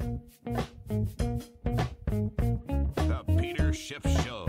The Peter Schiff Show.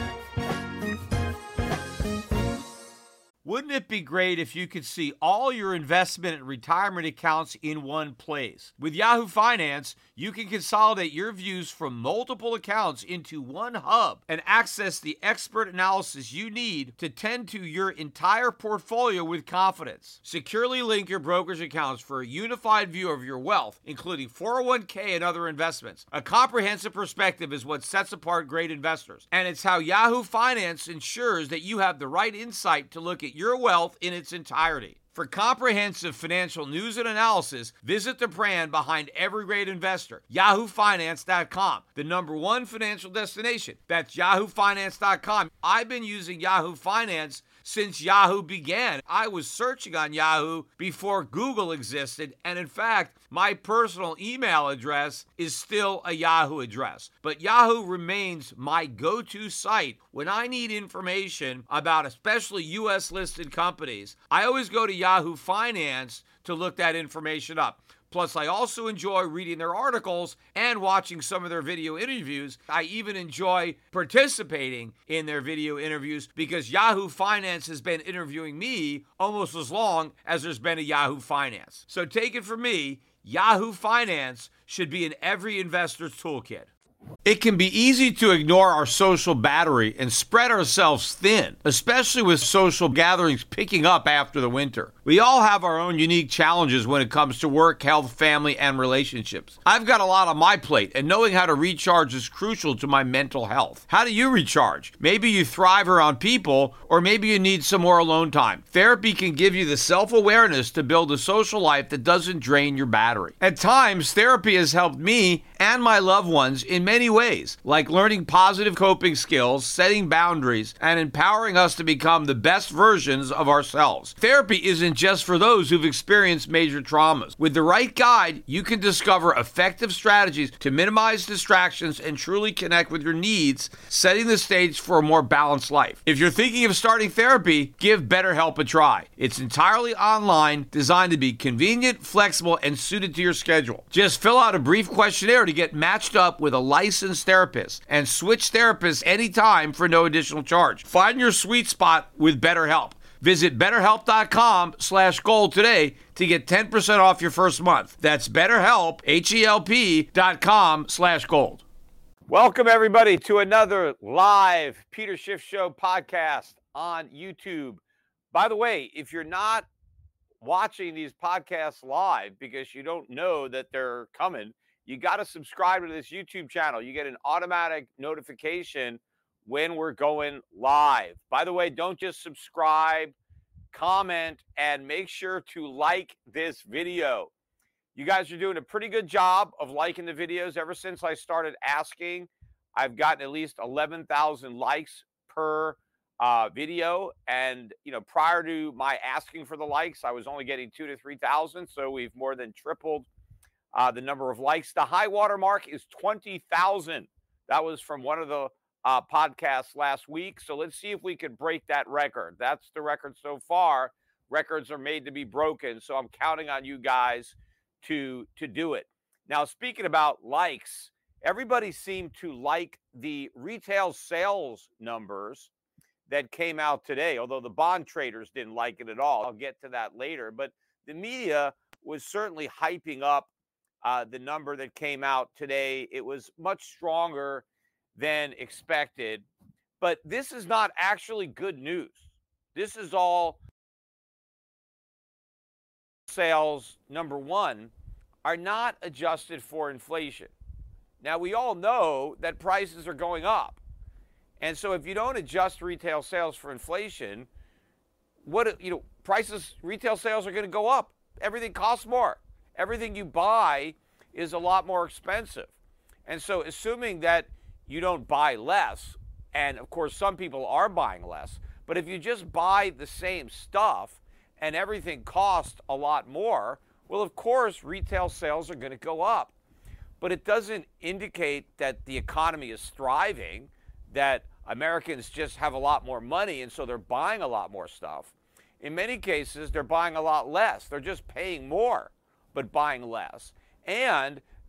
Wouldn't it be great if you could see all your investment and retirement accounts in one place? With Yahoo Finance, you can consolidate your views from multiple accounts into one hub and access the expert analysis you need to tend to your entire portfolio with confidence. Securely link your brokerage accounts for a unified view of your wealth, including 401k and other investments. A comprehensive perspective is what sets apart great investors, and it's how Yahoo Finance ensures that you have the right insight to look at your wealth in its entirety. For comprehensive financial news and analysis, visit the brand behind every great investor, yahoofinance.com, the #1 financial destination. That's yahoofinance.com. I've been using Yahoo Finance since Yahoo began. I was searching on Yahoo before Google existed, and in fact, my personal email address is still a Yahoo address. But Yahoo remains my go-to site when I need information about especially U.S.-listed companies. I always go to Yahoo Finance to look that information up. Plus, I also enjoy reading their articles and watching some of their video interviews. I even enjoy participating in their video interviews because Yahoo Finance has been interviewing me almost as long as there's been a Yahoo Finance. So take it from me, Yahoo Finance should be in every investor's toolkit. It can be easy to ignore our social battery and spread ourselves thin, especially with social gatherings picking up after the winter. We all have our own unique challenges when it comes to work, health, family, and relationships. I've got a lot on my plate, and knowing how to recharge is crucial to my mental health. How do you recharge? Maybe you thrive around people, or maybe you need some more alone time. Therapy can give you the self-awareness to build a social life that doesn't drain your battery. At times, therapy has helped me and my loved ones in many ways, like learning positive coping skills, setting boundaries, and empowering us to become the best versions of ourselves. Therapy isn't just for those who've experienced major traumas. With the right guide, you can discover effective strategies to minimize distractions and truly connect with your needs, setting the stage for a more balanced life. If you're thinking of starting therapy, give BetterHelp a try. It's entirely online, designed to be convenient, flexible, and suited to your schedule. Just fill out a brief questionnaire to get matched up with a licensed therapist and switch therapists anytime for no additional charge. Find your sweet spot with BetterHelp. Visit BetterHelp.com/gold today to get 10% off your first month. That's BetterHelp, HELP.com/gold. Welcome, everybody, to another live Peter Schiff Show podcast on YouTube. By the way, if you're not watching these podcasts live because you don't know that they're coming, you got to subscribe to this YouTube channel. You get an automatic notification when we're going live. By the way, don't just subscribe, comment, and make sure to like this video. You guys are doing a pretty good job of liking the videos. Ever since I started asking, I've gotten at least 11,000 likes per video. And, prior to my asking for the likes, I was only getting 2,000 to 3,000. So we've more than tripled the number of likes. The high water mark is 20,000. That was from one of the podcasts last week. So let's see if we can break that record. That's the record so far. Records are made to be broken. So I'm counting on you guys to do it. Now, speaking about likes, everybody seemed to like the retail sales numbers that came out today, although the bond traders didn't like it at all. I'll get to that later. But the media was certainly hyping up the number that came out today. It was much stronger than expected. But this is not actually good news. This is all sales, number one, are not adjusted for inflation. Now, we all know that prices are going up. And so if you don't adjust retail sales for inflation, prices, retail sales are going to go up. Everything costs more. Everything you buy is a lot more expensive. And so assuming that you don't buy less, and of course some people are buying less, but if you just buy the same stuff and everything costs a lot more, well, of course retail sales are going to go up. But it doesn't indicate that the economy is thriving, that Americans just have a lot more money and so they're buying a lot more stuff. In many cases, they're buying a lot less. They're just paying more, but buying less. And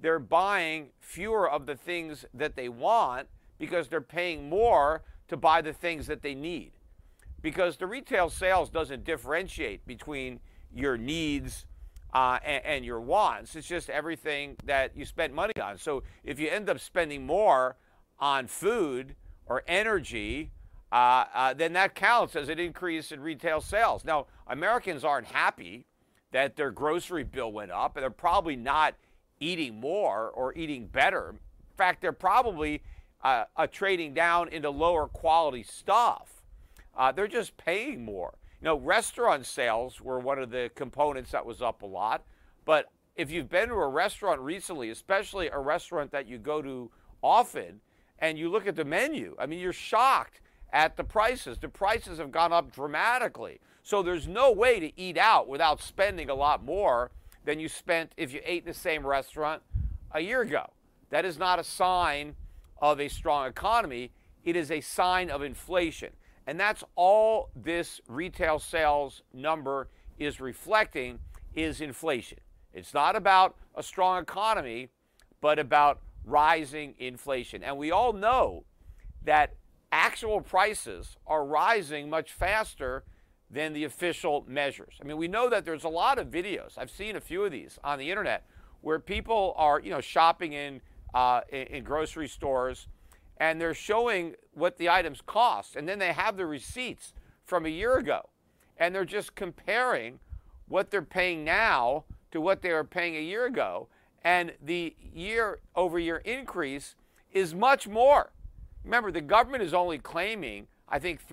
they're buying fewer of the things that they want because they're paying more to buy the things that they need. Because the retail sales doesn't differentiate between your needs and your wants. It's just everything that you spent money on. So if you end up spending more on food or energy, then that counts as an increase in retail sales. Now, Americans aren't happy that their grocery bill went up, and they're probably not eating more or eating better. In fact, they're probably trading down into lower quality stuff. They're just paying more. You know, restaurant sales were one of the components that was up a lot. But if you've been to a restaurant recently, especially a restaurant that you go to often, and you look at the menu, I mean, you're shocked at the prices. The prices have gone up dramatically. So there's no way to eat out without spending a lot more than you spent if you ate in the same restaurant a year ago. That is not a sign of a strong economy. It is a sign of inflation. And that's all this retail sales number is reflecting, is inflation. It's not about a strong economy, but about rising inflation. And we all know that actual prices are rising much faster than the official measures. I mean, we know that there's a lot of videos. I've seen a few of these on the internet where people are, shopping in grocery stores, and they're showing what the items cost, and then they have the receipts from a year ago, and they're just comparing what they're paying now to what they were paying a year ago, and the year-over-year increase is much more. Remember, the government is only claiming, I think,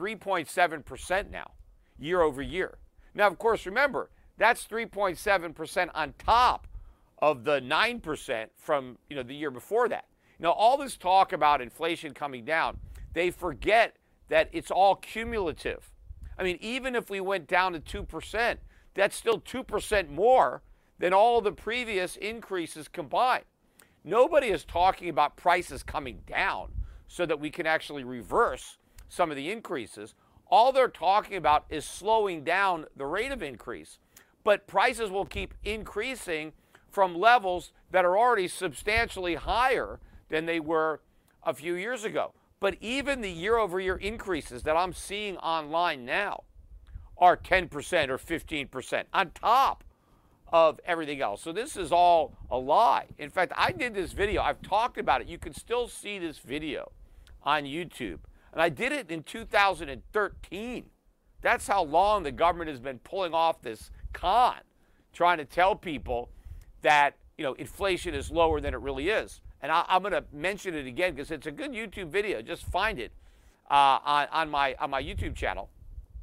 3.7% now, year over year. Now, of course, remember, that's 3.7% on top of the 9% from the year before that. Now, all this talk about inflation coming down, they forget that it's all cumulative. I mean, even if we went down to 2%, that's still 2% more than all the previous increases combined. Nobody is talking about prices coming down so that we can actually reverse some of the increases. All they're talking about is slowing down the rate of increase. But prices will keep increasing from levels that are already substantially higher than they were a few years ago. But even the year-over-year increases that I'm seeing online now are 10% or 15% on top of everything else. So this is all a lie. In fact, I did this video. I've talked about it. You can still see this video on YouTube. And I did it in 2013. That's how long the government has been pulling off this con, trying to tell people that inflation is lower than it really is. And I'm going to mention it again because it's a good YouTube video. Just find it on my YouTube channel.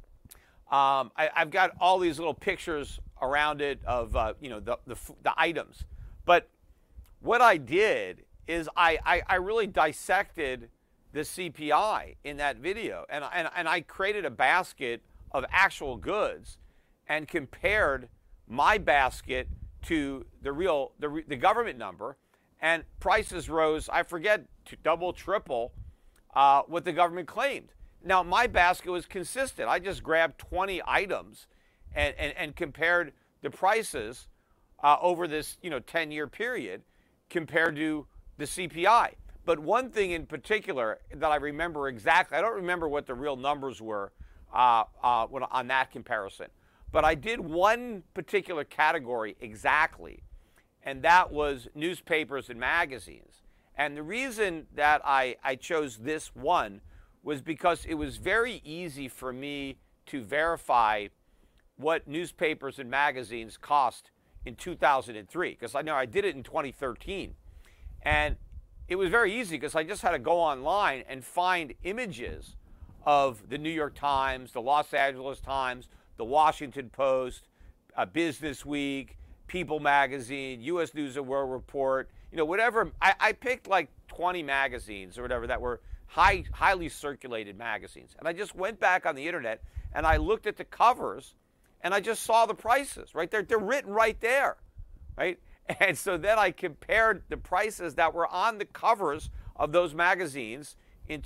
I've got all these little pictures around it of the items. But what I did is I really dissected the CPI in that video, and I created a basket of actual goods and compared my basket to the government number, and prices rose, I forget, to double, triple what the government claimed. Now, my basket was consistent. I just grabbed 20 items and compared the prices over this 10-year period compared to the CPI. But one thing in particular that I remember exactly, I don't remember what the real numbers were on that comparison, but I did one particular category exactly, and that was newspapers and magazines. And the reason that I chose this one was because it was very easy for me to verify what newspapers and magazines cost in 2003, because I know I did it in 2013. And it was very easy because I just had to go online and find images of the New York Times, the Los Angeles Times, the Washington Post, Business Week, People Magazine, U.S. News and World Report, whatever. I picked like 20 magazines or whatever that were highly circulated magazines. And I just went back on the internet and I looked at the covers and I just saw the prices right there. They're written right there, right? And so then I compared the prices that were on the covers of those magazines in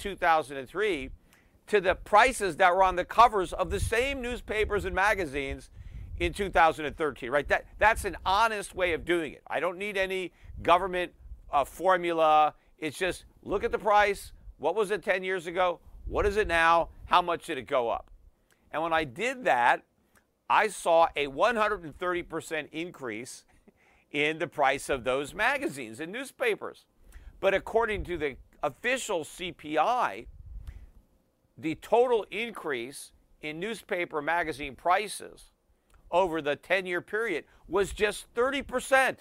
2003 to the prices that were on the covers of the same newspapers and magazines in 2013, right? That's an honest way of doing it. I don't need any government formula. It's just look at the price. What was it 10 years ago? What is it now? How much did it go up? And when I did that, I saw a 130% increase in the price of those magazines and newspapers. But according to the official CPI, the total increase in newspaper magazine prices over the 10-year period was just 30%.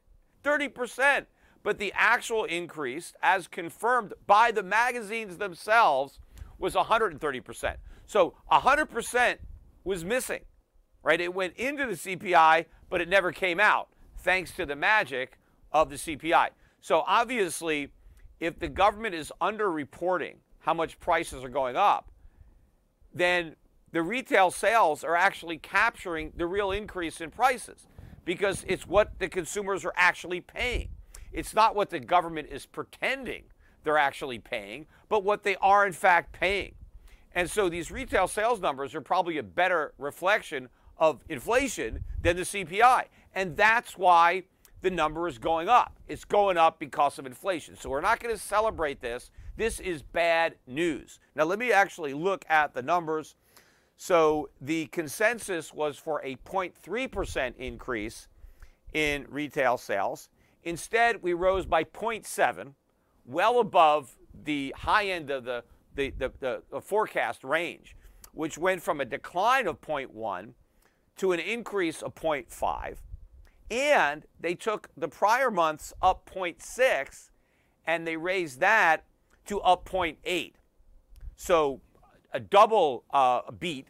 30%. But the actual increase, as confirmed by the magazines themselves, was 130%. So 100% was missing, right? It went into the CPI, but it never came out, thanks to the magic of the CPI. So obviously, if the government is underreporting how much prices are going up, then the retail sales are actually capturing the real increase in prices because it's what the consumers are actually paying. It's not what the government is pretending they're actually paying, but what they are in fact paying. And so these retail sales numbers are probably a better reflection of inflation than the CPI. And that's why the number is going up. It's going up because of inflation. So we're not going to celebrate this. This is bad news. Now let me actually look at the numbers. So the consensus was for a 0.3% increase in retail sales. Instead, we rose by 0.7, well above the high end of the forecast range, which went from a decline of 0.1 to an increase of 0.5. And they took the prior months up 0.6, and they raised that to up 0.8. So a double beat.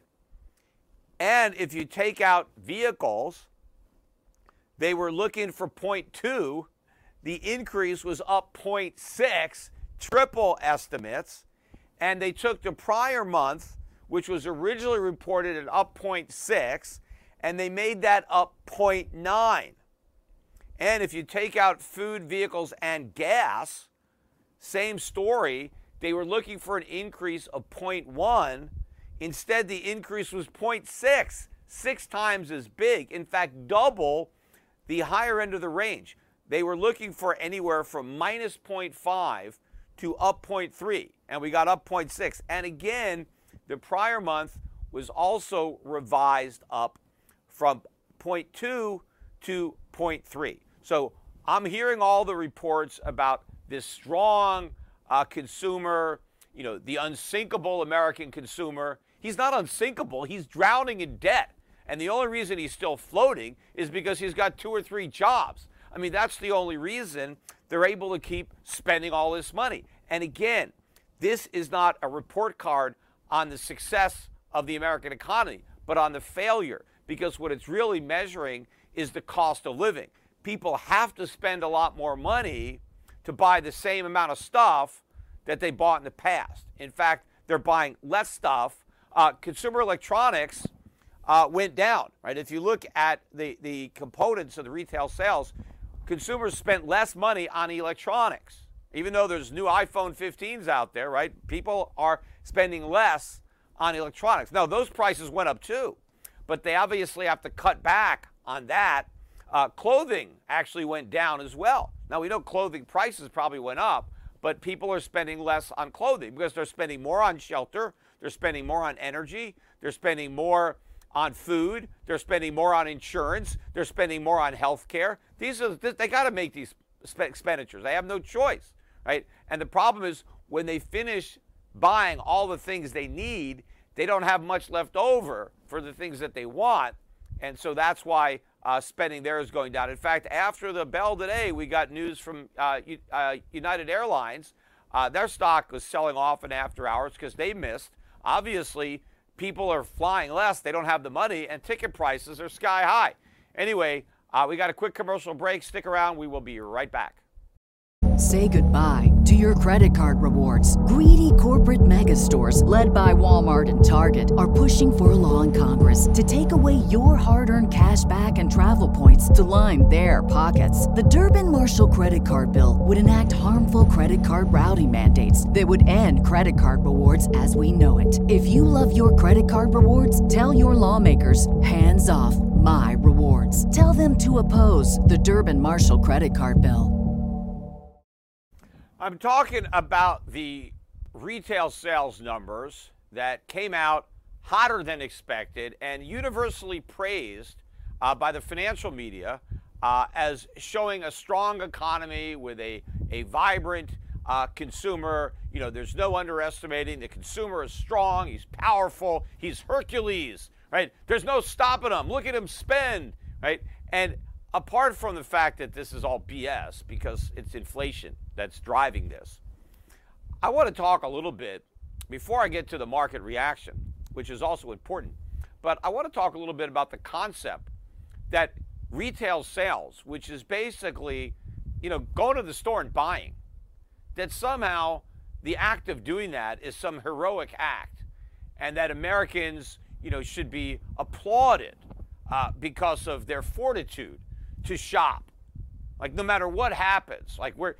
And if you take out vehicles, they were looking for 0.2. The increase was up 0.6, triple estimates. And they took the prior month, which was originally reported at up 0.6, and they made that up 0.9. And if you take out food, vehicles, and gas, same story. They were looking for an increase of 0.1. Instead, the increase was 0.6, 6 times as big. In fact, double the higher end of the range. They were looking for anywhere from minus 0.5 to up 0.3, and we got up 0.6. And again, the prior month was also revised up from 0.2 to 0.3. So I'm hearing all the reports about this strong consumer, the unsinkable American consumer. He's not unsinkable. He's drowning in debt. And the only reason he's still floating is because he's got 2 or 3 jobs. I mean, that's the only reason they're able to keep spending all this money. And again, this is not a report card on the success of the American economy, but on the failure, because what it's really measuring is the cost of living. People have to spend a lot more money to buy the same amount of stuff that they bought in the past. In fact, they're buying less stuff. Consumer electronics went down, right? If you look at the components of the retail sales, consumers spent less money on electronics. Even though there's new iPhone 15s out there, right? People are spending less on electronics. Now, those prices went up too, but they obviously have to cut back on that. Clothing actually went down as well. Now, we know clothing prices probably went up, but people are spending less on clothing because they're spending more on shelter, they're spending more on energy, they're spending more on food, they're spending more on insurance, they're spending more on health care. They got to make these expenditures. They have no choice, right? And the problem is when they finish buying all the things they need, they don't have much left over for the things that they want. And so that's why spending there is going down. In fact, after the bell today, we got news from United Airlines. Their stock was selling off in after hours because they missed. Obviously, people are flying less. They don't have the money, and ticket prices are sky high. Anyway, we got a quick commercial break. Stick around. We will be right back. Say goodbye to your credit card rewards. Greedy corporate mega stores, led by Walmart and Target, are pushing for a law in Congress to take away your hard-earned cash back and travel points to line their pockets. The Durbin-Marshall credit card bill would enact harmful credit card routing mandates that would end credit card rewards as we know it. If you love your credit card rewards, tell your lawmakers, hands off. my rewards. Tell them to oppose the Durbin Marshall credit card bill. I'm talking about the retail sales numbers that came out hotter than expected and universally praised by the financial media as showing a strong economy with a vibrant consumer. You know, there's no underestimating the consumer is strong, he's powerful, he's Hercules, right? There's no stopping him. Look at him spend, right? And apart from the fact that this is all BS because it's inflation that's driving this, I want to talk a little bit before I get to the market reaction, which is also important. But I want to talk a little bit about the concept that retail sales, which is basically, you know, going to the store and buying, that somehow the act of doing that is some heroic act, and that Americans, you know, should be applauded because of their fortitude to shop. Like, no matter what happens, like we're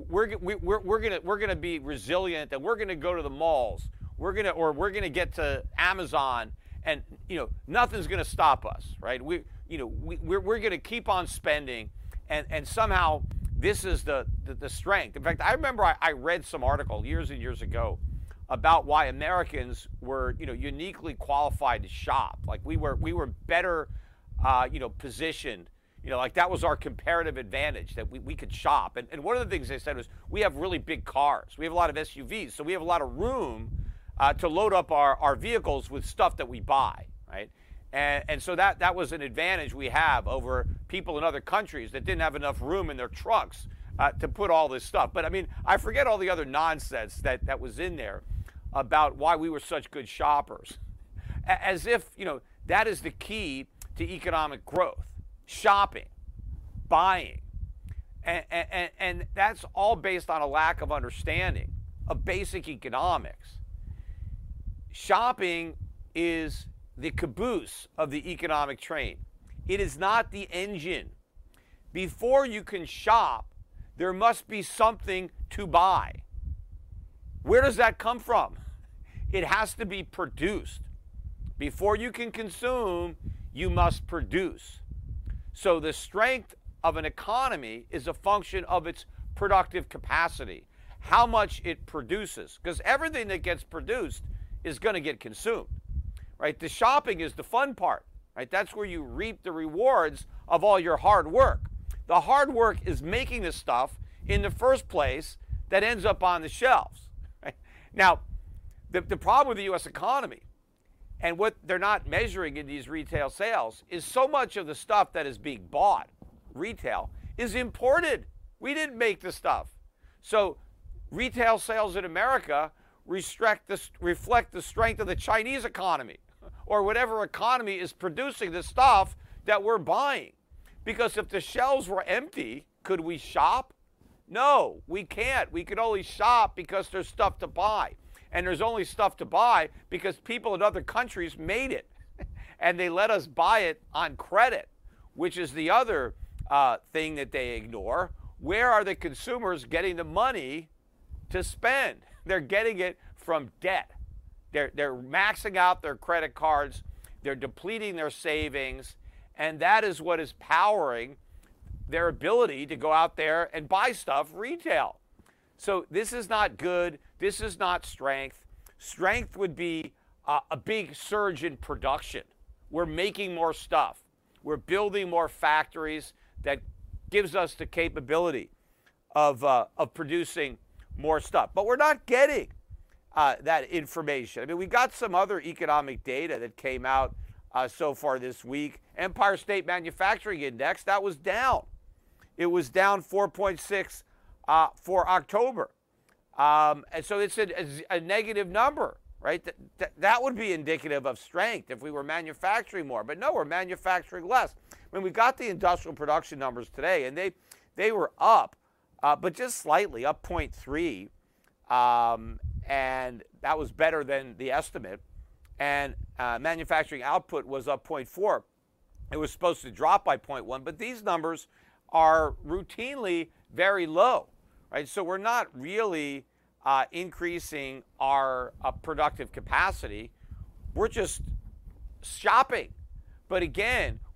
gonna be resilient, and we're gonna go to the malls. We're gonna get to Amazon, and you know nothing's gonna stop us, right? We're gonna keep on spending, and somehow this is the strength. In fact, I remember I read some article years and years ago about why Americans were, you know, uniquely qualified to shop. Like we were better, positioned. You know, like that was our comparative advantage, that we could shop. And one of the things they said was we have really big cars. We have a lot of SUVs, so we have a lot of room to load up our vehicles with stuff that we buy, right? And so that was an advantage we have over people in other countries that didn't have enough room in their trucks to put all this stuff. But I mean, I forget all the other nonsense that was in there about why we were such good shoppers. As if, you know, that is the key to economic growth. Shopping, buying, and that's all based on a lack of understanding of basic economics. Shopping is the caboose of the economic train. It is not the engine. Before you can shop, there must be something to buy. Where does that come from? It has to be produced. Before you can consume, you must produce. So the strength of an economy is a function of its productive capacity, how much it produces, because everything that gets produced is going to get consumed, right? The shopping is the fun part, right? That's where you reap the rewards of all your hard work. The hard work is making the stuff in the first place that ends up on the shelves, right? Now, the problem with the U.S. economy, and what they're not measuring in these retail sales, is so much of the stuff that is being bought, retail, is imported. We didn't make the stuff. So retail sales in America reflect the strength of the Chinese economy, or whatever economy is producing the stuff that we're buying. Because if the shelves were empty, could we shop? No, we can't. We can only shop because there's stuff to buy. And there's only stuff to buy because people in other countries made it. And they let us buy it on credit, which is the other thing that they ignore. Where are the consumers getting the money to spend? They're getting it from debt. They're maxing out their credit cards. They're depleting their savings. And that is what is powering their ability to go out there and buy stuff retail. So this is not good. This is not strength. Strength would be a big surge in production. We're making more stuff. We're building more factories that gives us the capability of producing more stuff. But we're not getting that information. I mean, we got some other economic data that came out so far this week. Empire State Manufacturing Index, that was down. It was down 4.6 for October. And so it's a negative number, right? That would be indicative of strength if we were manufacturing more. But no, we're manufacturing less. I mean, we got the industrial production numbers today, and they were up, but just slightly, up 0.3. And that was better than the estimate. And manufacturing output was up 0.4. It was supposed to drop by 0.1, but these numbers are routinely very low, right? So we're not really increasing our productive capacity. We're just shopping. But again,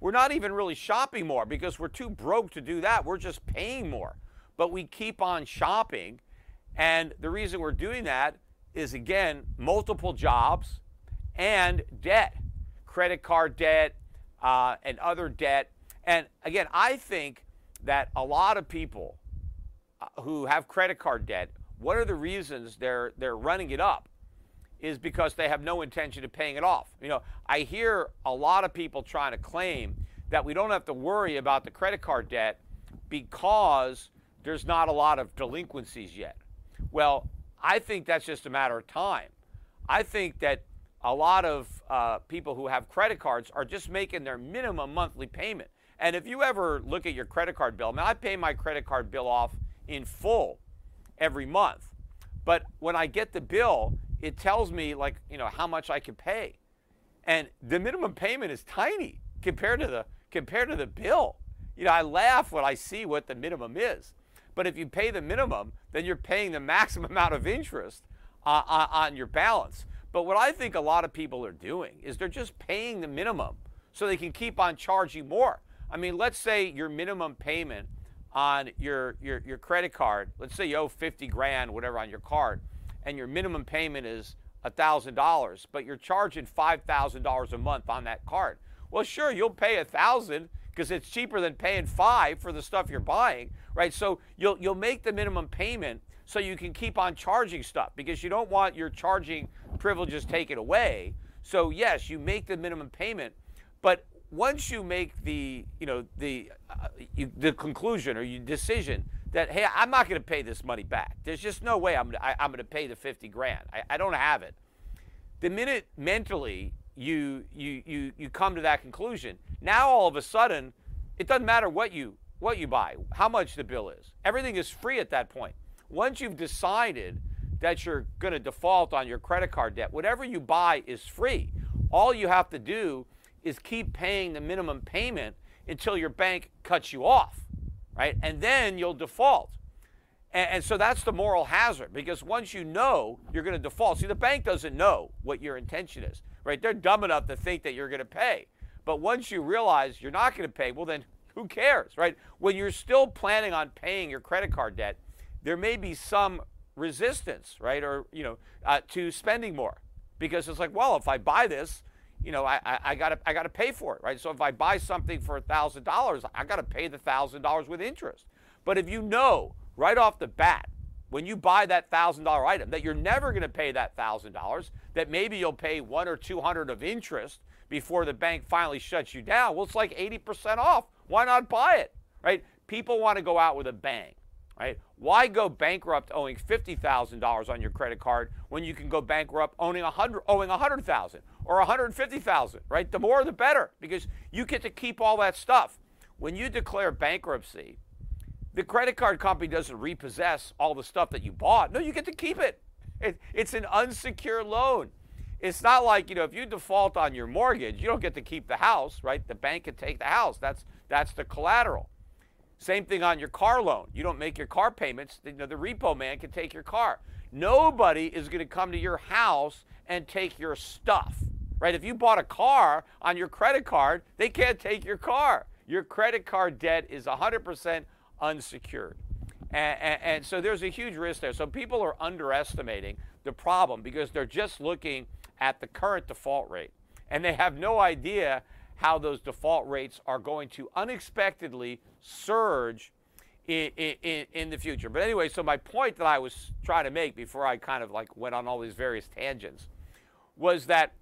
we're not even really shopping more because we're too broke to do that. We're just paying more. But we keep on shopping. And the reason we're doing that is, again, multiple jobs and debt, credit card debt and other debt. And again, I think that a lot of people who have credit card debt, what are the reasons they're running it up is because they have no intention of paying it off. You know, I hear a lot of people trying to claim that we don't have to worry about the credit card debt because there's not a lot of delinquencies yet. Well, I think that's just a matter of time. I think that a lot of people who have credit cards are just making their minimum monthly payment. And if you ever look at your credit card bill, I pay my credit card bill off in full every month. But when I get the bill, it tells me, like, you know, how much I can pay. And the minimum payment is tiny compared to the bill. You know, I laugh when I see what the minimum is. But if you pay the minimum, then you're paying the maximum amount of interest on your balance. But what I think a lot of people are doing is they're just paying the minimum so they can keep on charging more. I mean, let's say your minimum payment on your credit card, let's say you owe 50 grand, whatever, on your card, and your minimum payment is $1,000, but you're charging $5,000 a month on that card. Well, sure, you'll pay $1,000 because it's cheaper than paying $5 for the stuff you're buying, right? So you'll make the minimum payment so you can keep on charging stuff because you don't want your charging privileges taken away. So yes, you make the minimum payment, but once you make the conclusion or your decision that, hey, I'm not going to pay this money back. There's just no way I'm going to pay the 50 grand. I don't have it. The minute mentally you come to that conclusion, now all of a sudden it doesn't matter what you buy, how much the bill is. Everything is free at that point. Once you've decided that you're going to default on your credit card debt, whatever you buy is free. All you have to do is keep paying the minimum payment until your bank cuts you off, right? And then you'll default. And so that's the moral hazard, because once you know you're going to default, see, the bank doesn't know what your intention is, right? They're dumb enough to think that you're going to pay. But once you realize you're not going to pay, well, then who cares, right? When you're still planning on paying your credit card debt, there may be some resistance, right? Or, to spending more, because it's like, well, if I buy this, I gotta pay for it, right? So if I buy something for $1,000, I gotta pay the $1,000 with interest. But if you know right off the bat, when you buy that $1,000 item, that you're never gonna pay that $1,000, that maybe you'll pay $100 or $200 of interest before the bank finally shuts you down, well, it's like 80% off. Why not buy it, right? People want to go out with a bang, right? Why go bankrupt owing $50,000 on your credit card when you can go bankrupt owing $100,000 or $150,000, right? The more the better, because you get to keep all that stuff. When you declare bankruptcy, the credit card company doesn't repossess all the stuff that you bought. No, you get to keep it. It's an unsecured loan. It's not like, if you default on your mortgage, you don't get to keep the house, right? The bank can take the house. That's the collateral. Same thing on your car loan. You don't make your car payments, the repo man can take your car. Nobody is going to come to your house and take your stuff, right? If you bought a car on your credit card, they can't take your car. Your credit card debt is 100% unsecured. And so there's a huge risk there. So people are underestimating the problem because they're just looking at the current default rate. And they have no idea how those default rates are going to unexpectedly surge in the future. But anyway, so my point that I was trying to make before I kind of went on all these various tangents was that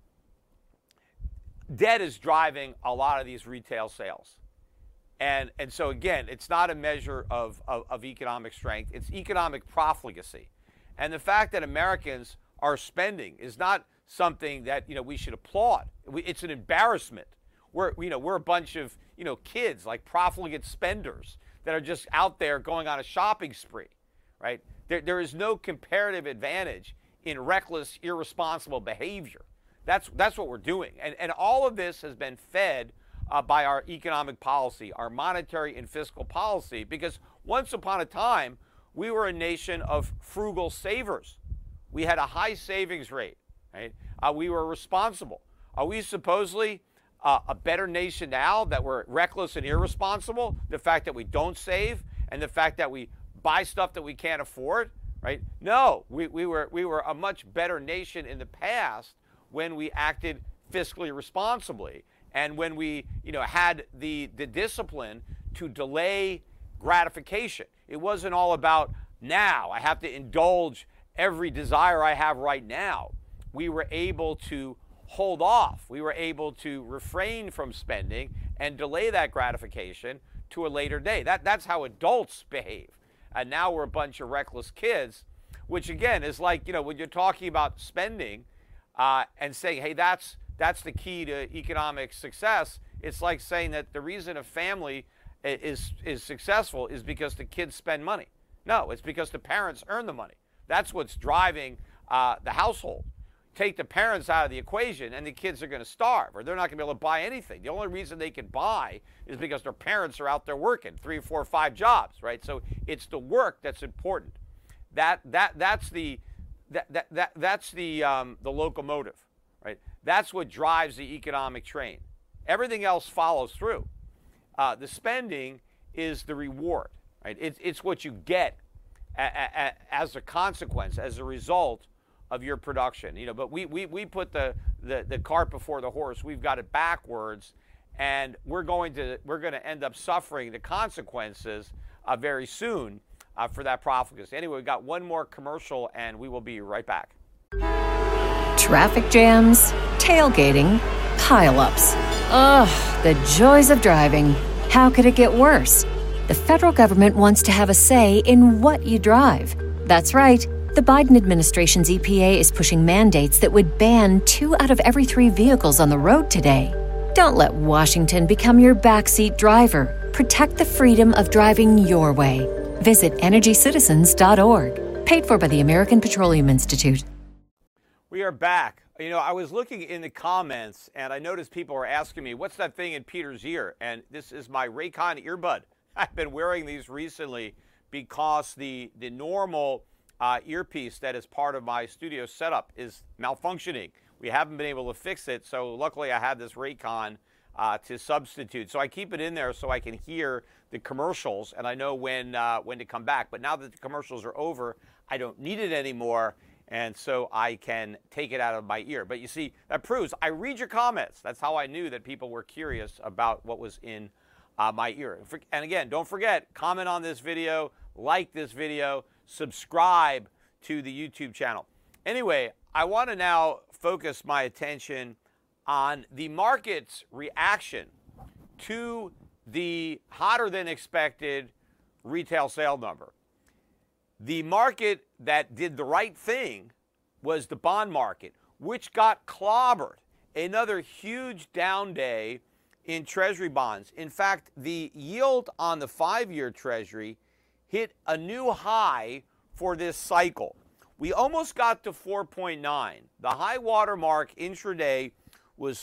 debt is driving a lot of these retail sales. And so again, it's not a measure of economic strength, it's economic profligacy. And the fact that Americans are spending is not something that we should applaud. It's an embarrassment. We're a bunch of kids, like profligate spenders that are just out there going on a shopping spree, right? There is no comparative advantage in reckless, irresponsible behavior. That's what we're doing, and all of this has been fed by our economic policy, our monetary and fiscal policy, because once upon a time we were a nation of frugal savers. We had a high savings rate, right? We were responsible. We supposedly a better nation now that we're reckless and irresponsible? The fact that we don't save and the fact that we buy stuff that we can't afford, right? No, we were a much better nation in the past when we acted fiscally responsibly and when we, had the discipline to delay gratification. It wasn't all about now. I have to indulge every desire I have right now. We were able to hold off. We were able to refrain from spending and delay that gratification to a later day. That's how adults behave. And now we're a bunch of reckless kids, which again is like, when you're talking about spending and saying, hey, that's the key to economic success. It's like saying that the reason a family is successful is because the kids spend money. No, it's because the parents earn the money. That's what's driving the household. Take the parents out of the equation and the kids are going to starve, or they're not going to be able to buy anything. The only reason they can buy is because their parents are out there working 3, 4, 5 jobs, right? So it's the work that's important. That's the locomotive, right? That's what drives the economic train. Everything else follows through. The spending is the reward, right? It's what you get as a consequence, as a result of your production, but we put the cart before the horse. We've got it backwards, and we're going to end up suffering the consequences very soon for that profligacy. Anyway, we've got one more commercial, and we will be right back. Traffic jams, tailgating, pileups. Ugh, the joys of driving. How could it get worse? The federal government wants to have a say in what you drive. That's right. The Biden administration's EPA is pushing mandates that would ban 2 out of every 3 vehicles on the road today. Don't let Washington become your backseat driver. Protect the freedom of driving your way. Visit EnergyCitizens.org. Paid for by the American Petroleum Institute. We are back. I was looking in the comments, and I noticed people were asking me, what's that thing in Peter's ear? And this is my Raycon earbud. I've been wearing these recently because the normal earpiece that is part of my studio setup is malfunctioning. We haven't been able to fix it, so luckily I have this Raycon to substitute. So I keep it in there so I can hear the commercials and I know when to come back. But now that the commercials are over, I don't need it anymore, and so I can take it out of my ear. But you see, that proves I read your comments. That's how I knew that people were curious about what was in my ear. And again, don't forget, comment on this video, like this video, subscribe to the YouTube channel. Anyway, I want to now focus my attention on the market's reaction to the hotter than expected retail sale number. The market that did the right thing was the bond market, which got clobbered. Another huge down day in Treasury bonds. In fact, the yield on the 5-year Treasury hit a new high for this cycle. We almost got to 4.9. The high water mark intraday was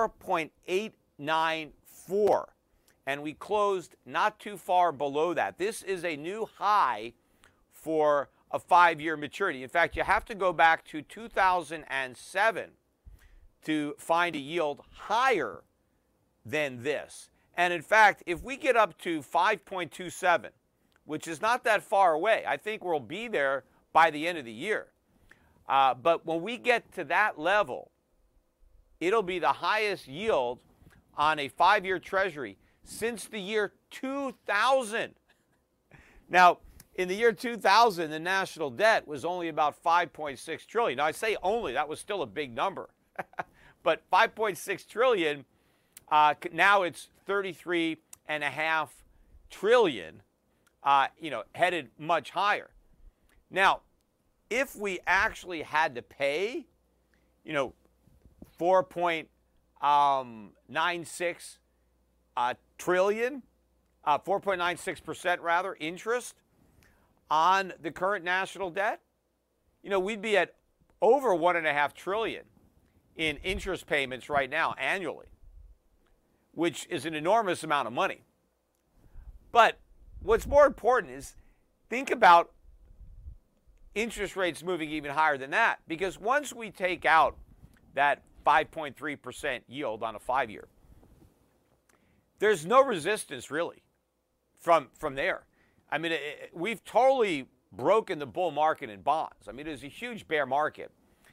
4.894, and we closed not too far below that. This is a new high for a 5-year maturity. In fact, you have to go back to 2007 to find a yield higher than this. And in fact, if we get up to 5.27, which is not that far away, I think we'll be there by the end of the year. But when we get to that level, it'll be the highest yield on a 5-year Treasury since the year 2000. Now, in the year 2000, the national debt was only about $5.6 trillion. Now, I say only, that was still a big number. But $5.6 trillion, now it's $33.5 trillion, headed much higher. Now, if we actually had to pay, 4.96 trillion, 4.96% rather, interest on the current national debt, we'd be at over $1.5 trillion in interest payments right now annually, which is an enormous amount of money. But what's more important is think about interest rates moving even higher than that, because once we take out that 5.3% yield on a 5-year, there's no resistance really from there. I mean, we've totally broken the bull market in bonds. I mean, it was a huge bear market.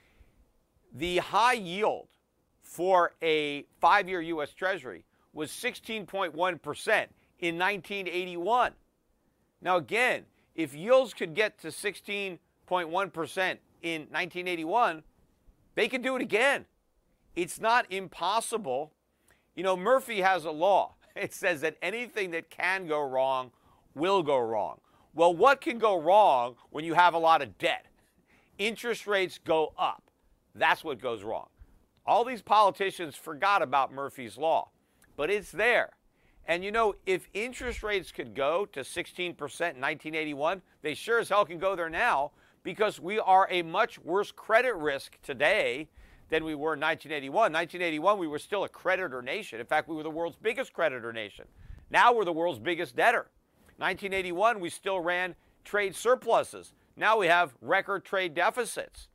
The high yield for a 5-year U.S. Treasury was 16.1% in 1981. Now, again, if yields could get to 16.1% in 1981, they could do it again. It's not impossible. You know, Murphy has a law. It says that anything that can go wrong will go wrong. Well, what can go wrong when you have a lot of debt? Interest rates go up. That's what goes wrong. All these politicians forgot about Murphy's Law, but it's there. And you know, if interest rates could go to 16% in 1981, they sure as hell can go there now, because we are a much worse credit risk today than we were in 1981. 1981, we were still a creditor nation. In fact, we were the world's biggest creditor nation. Now we're the world's biggest debtor. 1981, we still ran trade surpluses. Now we have record trade deficits.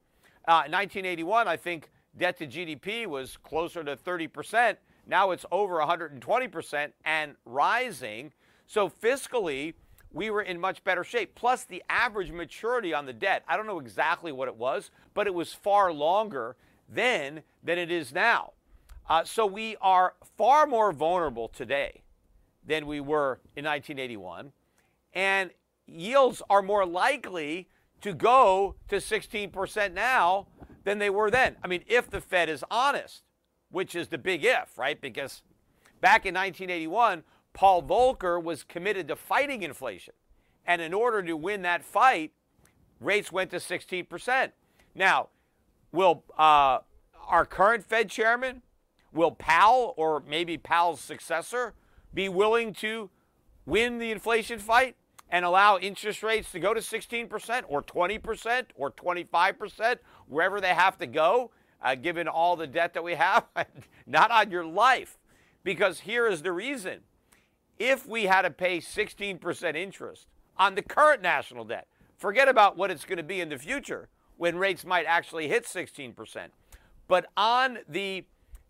1981, I think debt to GDP was closer to 30%. Now it's over 120% and rising. So fiscally, we were in much better shape. Plus, the average maturity on the debt, I don't know exactly what it was, but it was far longer then than it is now. So we are far more vulnerable today than we were in 1981. And yields are more likely to go to 16% now than they were then. I mean, if the Fed is honest, which is the big if, right? Because back in 1981, Paul Volcker was committed to fighting inflation. And in order to win that fight, rates went to 16%. Now, will our current Fed chairman, will Powell or maybe Powell's successor be willing to win the inflation fight and allow interest rates to go to 16% or 20% or 25%, wherever they have to go, given all the debt that we have? Not on your life. Because here is the reason. If we had to pay 16% interest on the current national debt, forget about what it's going to be in the future when rates might actually hit 16%. But on the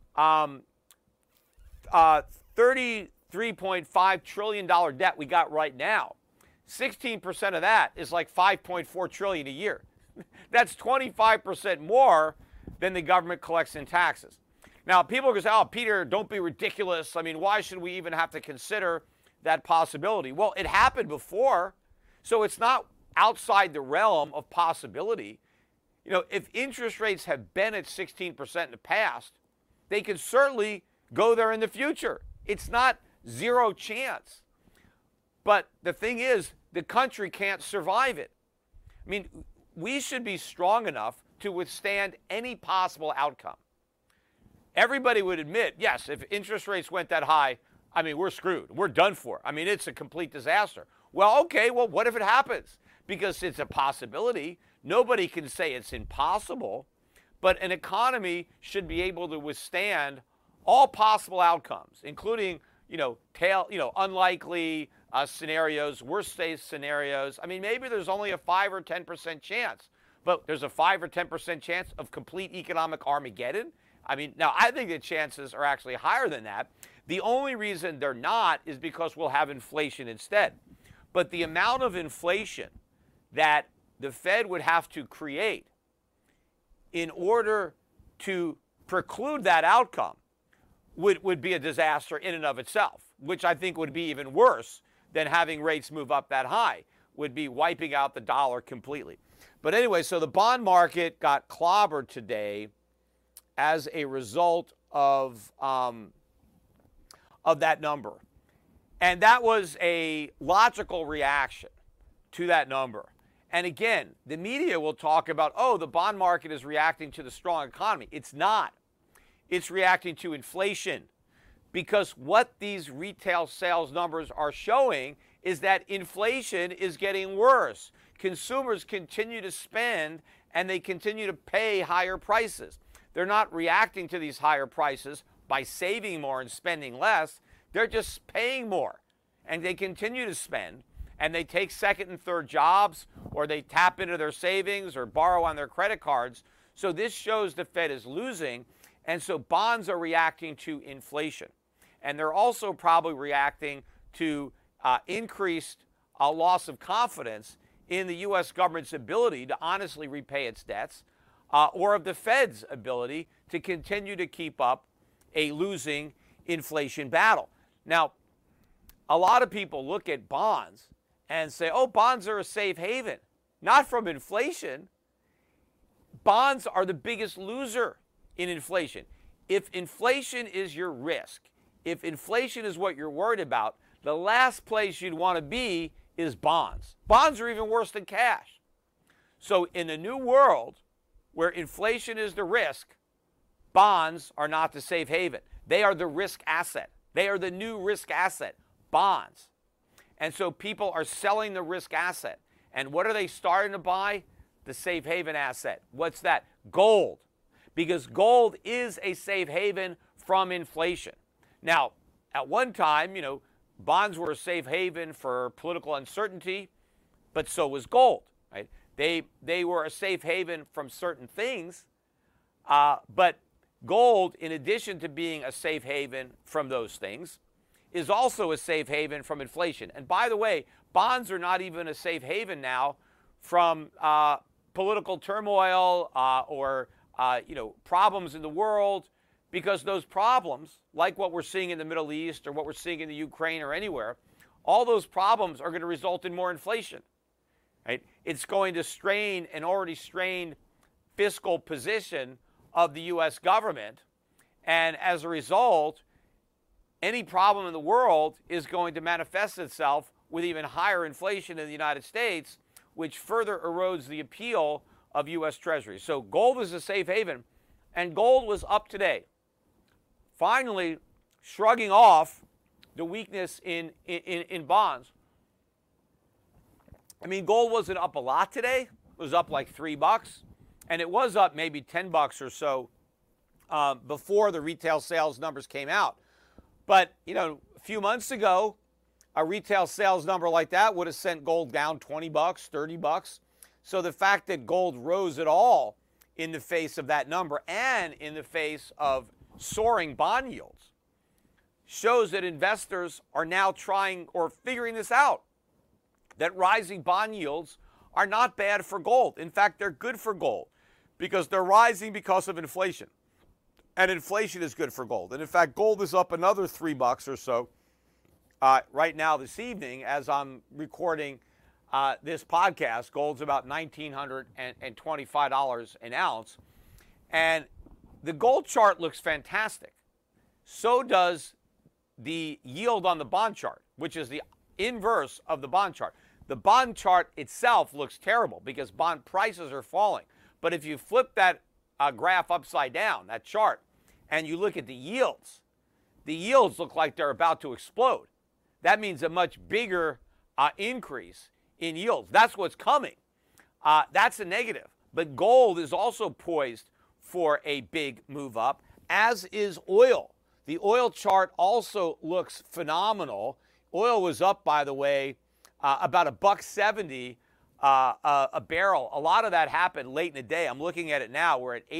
$33.5 trillion debt we got right now, 16% of that is like $5.4 trillion a year. That's 25% more than the government collects in taxes. Now, people are going to say, oh, Peter, don't be ridiculous. I mean, why should we even have to consider that possibility? Well, it happened before, so it's not outside the realm of possibility. You know, if interest rates have been at 16% in the past, they can certainly go there in the future. It's not zero chance. But the thing is, the country can't survive it. I mean, we should be strong enough to withstand any possible outcome. Everybody would admit, yes, if interest rates went that high, I mean, we're screwed. We're done for. I mean, it's a complete disaster. Well, okay, well, what if it happens? Because it's a possibility. Nobody can say it's impossible, but an economy should be able to withstand all possible outcomes, including, unlikely scenarios, worst-case scenarios. I mean, maybe there's only a 5 or 10% chance, but there's a 5 or 10% chance of complete economic Armageddon. I mean, now I think the chances are actually higher than that. The only reason they're not is because we'll have inflation instead. But the amount of inflation that the Fed would have to create in order to preclude that outcome would be a disaster in and of itself, which I think would be even worse than having rates move up that high, would be wiping out the dollar completely. But anyway, so the bond market got clobbered today as a result of that number. And that was a logical reaction to that number. And again, the media will talk about, oh, the bond market is reacting to the strong economy. It's not. It's reacting to inflation. Because what these retail sales numbers are showing is that inflation is getting worse. Consumers continue to spend and they continue to pay higher prices. They're not reacting to these higher prices by saving more and spending less. They're just paying more. And they continue to spend. And they take second and third jobs, or they tap into their savings or borrow on their credit cards. So this shows the Fed is losing. And so bonds are reacting to inflation. And they're also probably reacting to increased loss of confidence in the U.S. government's ability to honestly repay its debts, or of the Fed's ability to continue to keep up a losing inflation battle. Now, a lot of people look at bonds and say, oh, bonds are a safe haven. Not from inflation. Bonds are the biggest loser in inflation. If inflation is your risk, if inflation is what you're worried about, the last place you'd want to be is bonds. Bonds are even worse than cash. So in a new world where inflation is the risk, bonds are not the safe haven. They are the risk asset. They are the new risk asset, bonds. And so people are selling the risk asset. And what are they starting to buy? The safe haven asset. What's that? Gold. Because gold is a safe haven from inflation. Now, at one time, bonds were a safe haven for political uncertainty, but so was gold, right? They were a safe haven from certain things, but gold, in addition to being a safe haven from those things, is also a safe haven from inflation. And by the way, bonds are not even a safe haven now from political turmoil or problems in the world, because those problems, like what we're seeing in the Middle East or what we're seeing in the Ukraine or anywhere, all those problems are going to result in more inflation. Right? It's going to strain an already strained fiscal position of the U.S. government, and as a result, any problem in the world is going to manifest itself with even higher inflation in the United States, which further erodes the appeal of U.S. Treasuries. So gold is a safe haven, and gold was up today, finally shrugging off the weakness in bonds. I mean, gold wasn't up a lot today. It was up like $3, and it was up maybe $10 or so before the retail sales numbers came out. But, a few months ago, a retail sales number like that would have sent gold down $20, $30. So the fact that gold rose at all in the face of that number and in the face of soaring bond yields shows that investors are now trying or figuring this out, that rising bond yields are not bad for gold. In fact, they're good for gold because they're rising because of inflation. And inflation is good for gold. And in fact, gold is up another $3 or so right now this evening as I'm recording this podcast. Gold's about $1,925 an ounce. And the gold chart looks fantastic. So does the yield on the bond chart, which is the inverse of the bond chart. The bond chart itself looks terrible because bond prices are falling. But if you flip that graph upside down, that chart, and you look at the yields look like they're about to explode. That means a much bigger increase in yields. That's what's coming. That's a negative. But gold is also poised for a big move up, as is oil. The oil chart also looks phenomenal. Oil was up, by the way, about $1.70 a barrel. A lot of that happened late in the day. I'm looking at it now. We're at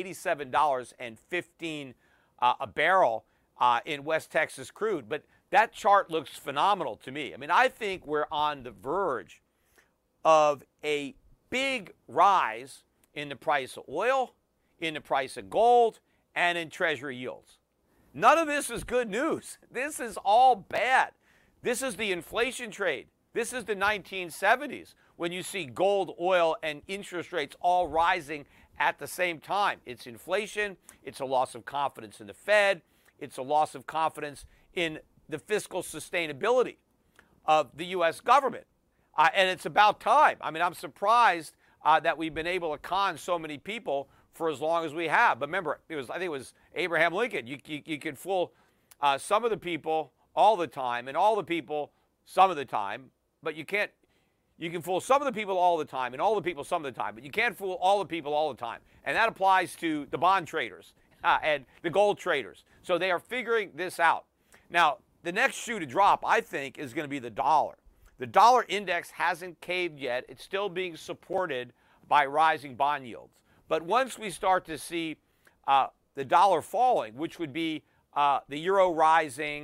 $87.15 a barrel in West Texas crude. But that chart looks phenomenal to me. I mean, I think we're on the verge of a big rise in the price of oil, in the price of gold, and in Treasury yields. None of this is good news. This is all bad. This is the inflation trade. This is the 1970s when you see gold, oil, and interest rates all rising at the same time. It's inflation. It's a loss of confidence in the Fed. It's a loss of confidence in the fiscal sustainability of the U.S. government. And it's about time. I mean, I'm surprised that we've been able to con so many people for as long as we have. But remember, I think it was Abraham Lincoln. You could fool some of the people all the time and all the people some of the time, but you can fool some of the people all the time and all the people some of the time, but you can't fool all the people all the time. And that applies to the bond traders and the gold traders. So they are figuring this out. Now, the next shoe to drop, I think, is going to be the dollar. The dollar index hasn't caved yet. It's still being supported by rising bond yields. But once we start to see the dollar falling, which would be the euro rising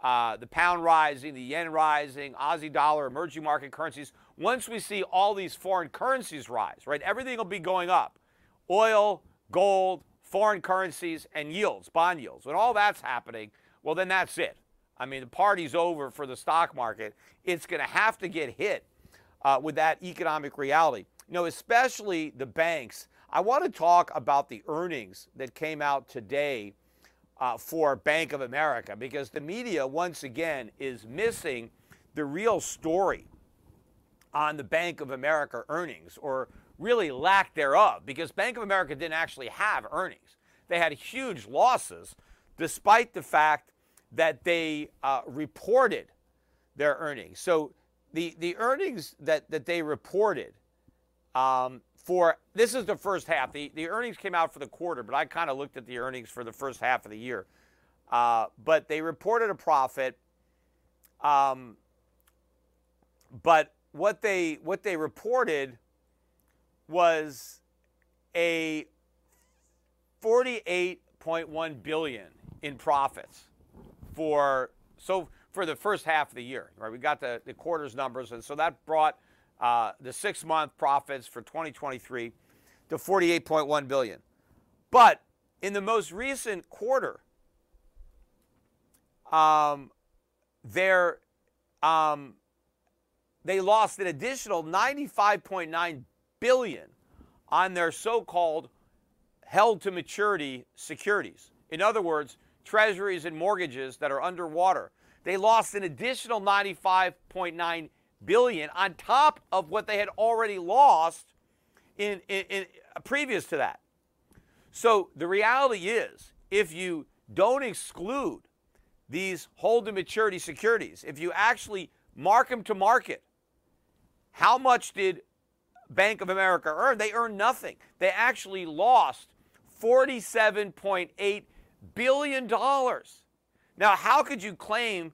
the pound rising, the yen rising, Aussie dollar, emerging market currencies, once we see all these foreign currencies rise, right, everything will be going up. Oil, gold, foreign currencies, and yields, bond yields. When all that's happening, well, then that's it. I mean, the party's over for the stock market. It's going to have to get hit with that economic reality. Especially the banks. I want to talk about the earnings that came out today for Bank of America, because the media, once again, is missing the real story on the Bank of America earnings, or really lack thereof, because Bank of America didn't actually have earnings. They had huge losses, despite the fact that they reported their earnings. So the earnings that they reported this is the first half. The earnings came out for the quarter, but I kind of looked at the earnings for the first half of the year. But they reported a profit. But what they reported was a $48.1 billion in profits for the first half of the year. Right, we got the quarter's numbers, and so that brought the 6-month profits for 2023 to $48.1 billion. But in the most recent quarter, they lost an additional $95.9 billion on their so-called held-to-maturity securities. In other words, treasuries and mortgages that are underwater. They lost an additional $95.9 billion on top of what they had already lost in previous to that. So the reality is, if you don't exclude these hold-to-maturity securities, if you actually mark them to market, how much did Bank of America earn? They earned nothing. They actually lost $47.8 billion. Now, how could you claim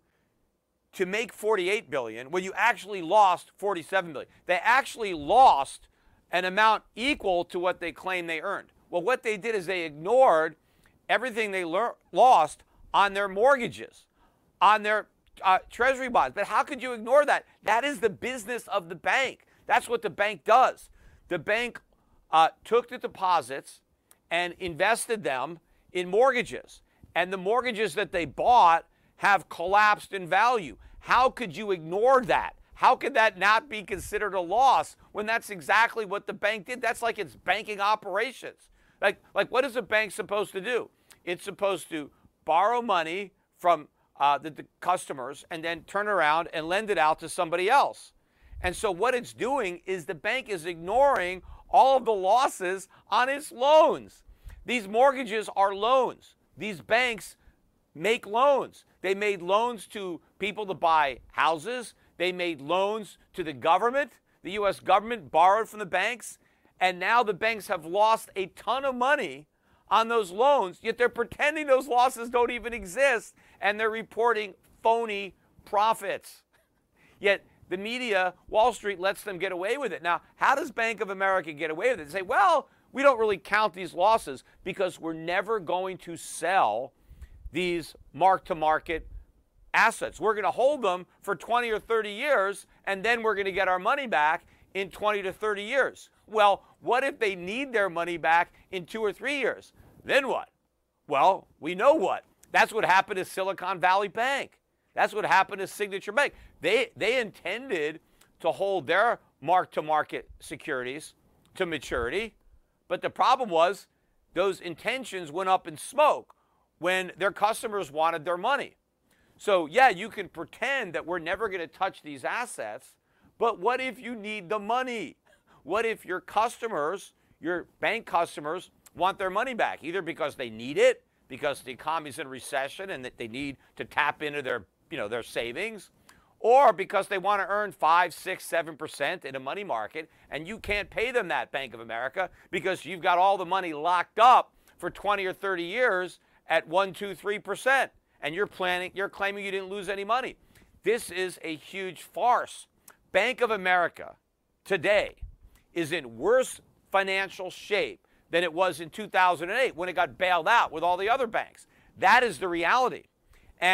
to make $48 billion when you actually lost $47 billion? They actually lost an amount equal to what they claim they earned. Well, what they did is they ignored everything they lost on their mortgages, on their treasury bonds. But how could you ignore that? That is the business of the bank. That's what the bank does. The bank took the deposits and invested them in mortgages. And the mortgages that they bought have collapsed in value. How could you ignore that? How could that not be considered a loss when that's exactly what the bank did? That's like its banking operations. Like what is a bank supposed to do? It's supposed to borrow money from the customers and then turn around and lend it out to somebody else. And so what it's doing is the bank is ignoring all of the losses on its loans. These mortgages are loans. These banks make loans. They made loans to people to buy houses. They made loans to the government. The U.S. government borrowed from the banks. And now the banks have lost a ton of money on those loans, yet they're pretending those losses don't even exist, and they're reporting phony profits. Yet the media, Wall Street, lets them get away with it. Now, how does Bank of America get away with it? They say, well, we don't really count these losses because we're never going to sell these mark-to-market assets. We're going to hold them for 20 or 30 years, and then we're going to get our money back in 20 to 30 years. Well, what if they need their money back in 2 or 3 years? Then what? Well, we know what. That's what happened to Silicon Valley Bank. That's what happened to Signature Bank. They intended to hold their mark-to-market securities to maturity, but the problem was those intentions went up in smoke when their customers wanted their money. So, yeah, you can pretend that we're never going to touch these assets, but what if you need the money? What if your customers, your bank customers, want their money back, either because they need it, because the economy's in recession and that they need to tap into their savings, or because they want to earn 5, 6, 7% in a money market, and you can't pay them that, Bank of America, because you've got all the money locked up for 20 or 30 years at 1, 2, 3%, and you're claiming you didn't lose any money. This is a huge farce. Bank of America today is in worse financial shape than it was in 2008 when it got bailed out with all the other banks. That is the reality. And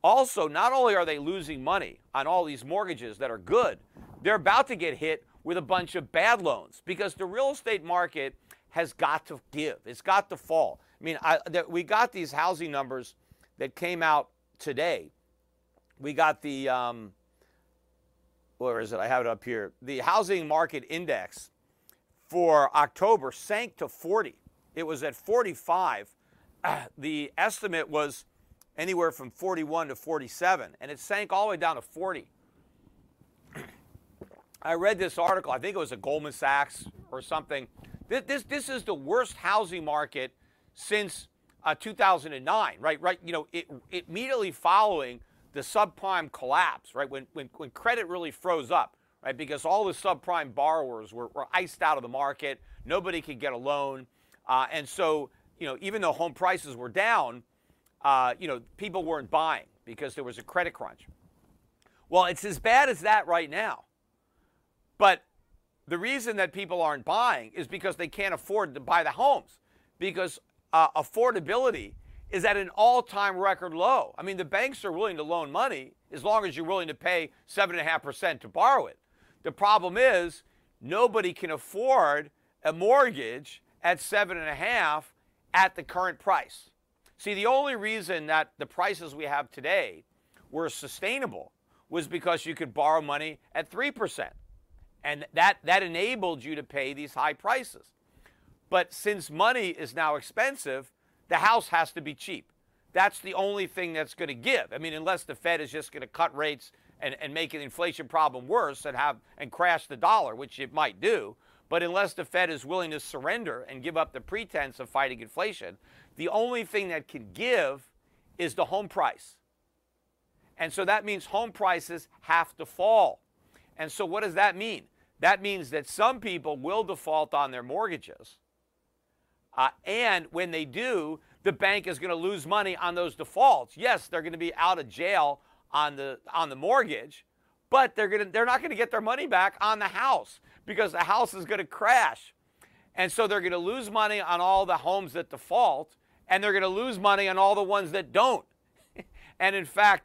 Also, not only are they losing money on all these mortgages that are good, they're about to get hit with a bunch of bad loans because the real estate market has got to give. It's got to fall. I mean, we got these housing numbers that came out today. We got the, where is it? I have it up here. The housing market index for October sank to 40. It was at 45. The estimate was anywhere from 41 to 47, and it sank all the way down to 40. I read this article, I think it was a Goldman Sachs or something. This is the worst housing market since 2009, right? You know, it immediately following the subprime collapse, right? When credit really froze up, right? Because all the subprime borrowers were iced out of the market. Nobody could get a loan. And so, you know, even though home prices were down, you know, people weren't buying because there was a credit crunch. Well, it's as bad as that right now. But the reason that people aren't buying is because they can't afford to buy the homes, because affordability is at an all-time record low. I mean, the banks are willing to loan money as long as you're willing to pay 7.5% to borrow it. The problem is nobody can afford a mortgage at 7.5% at the current price. See, the only reason that the prices we have today were sustainable was because you could borrow money at 3%. And that enabled you to pay these high prices. But since money is now expensive, the house has to be cheap. That's the only thing that's going to give. I mean, unless the Fed is just going to cut rates and make an inflation problem worse and crash the dollar, which it might do. But unless the Fed is willing to surrender and give up the pretense of fighting inflation, the only thing that can give is the home price. And so that means home prices have to fall. And so what does that mean? That means that some people will default on their mortgages. And when they do, the bank is going to lose money on those defaults. Yes, they're going to be out of jail on the mortgage, but they're not going to get their money back on the house because the house is going to crash. And so they're going to lose money on all the homes that default, and they're going to lose money on all the ones that don't. And in fact,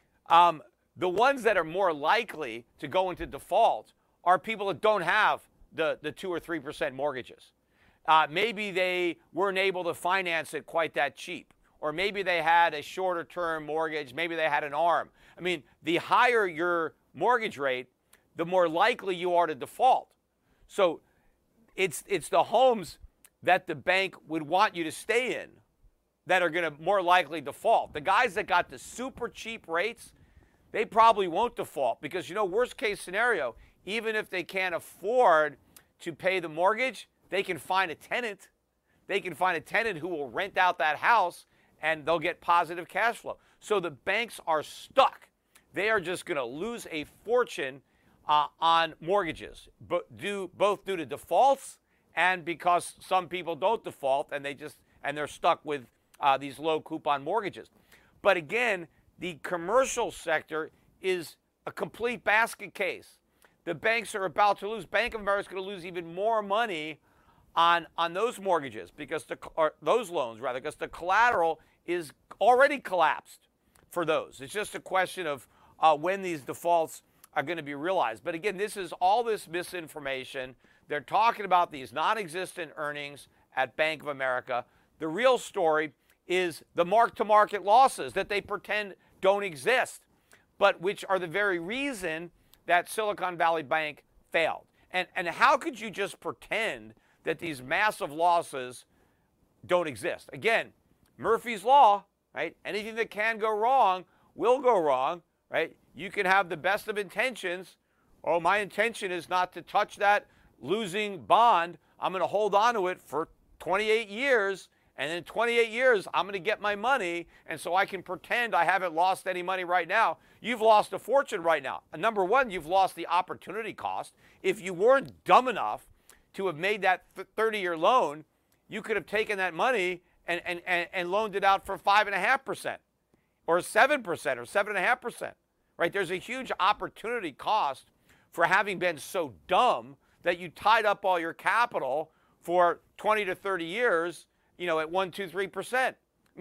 the ones that are more likely to go into default are people that don't have the 2 or 3% mortgages. Maybe they weren't able to finance it quite that cheap. Or maybe they had a shorter term mortgage. Maybe they had an ARM. I mean, the higher your mortgage rate, the more likely you are to default. So it's the homes that the bank would want you to stay in that are going to more likely default. The guys that got the super cheap rates, they probably won't default because, you know, worst case scenario, even if they can't afford to pay the mortgage, they can find a tenant. They can find a tenant who will rent out that house and they'll get positive cash flow. So the banks are stuck. They are just going to lose a fortune on mortgages, both due to defaults and because some people don't default and they're stuck with these low coupon mortgages. But again, the commercial sector is a complete basket case. The banks are about to lose. Bank of America is going to lose even more money on those mortgages or those loans rather, because the collateral is already collapsed for those. It's just a question of when these defaults are going to be realized. But again, this is all this misinformation. They're talking about these non-existent earnings at Bank of America. The real story is the mark-to-market losses that they pretend don't exist, but which are the very reason that Silicon Valley Bank failed. And how could you just pretend that these massive losses don't exist? Again, Murphy's Law, right? Anything that can go wrong will go wrong, right? You can have the best of intentions. Oh, my intention is not to touch that losing bond. I'm going to hold on to it for 28 years. And in 28 years, I'm going to get my money, and so I can pretend I haven't lost any money right now. You've lost a fortune right now. Number one, you've lost the opportunity cost. If you weren't dumb enough to have made that 30-year loan, you could have taken that money and loaned it out for 5.5% or 7% or 7.5%. Right? There's a huge opportunity cost for having been so dumb that you tied up all your capital for 20 to 30 years, you know, at 1, 2, 3%. I mean,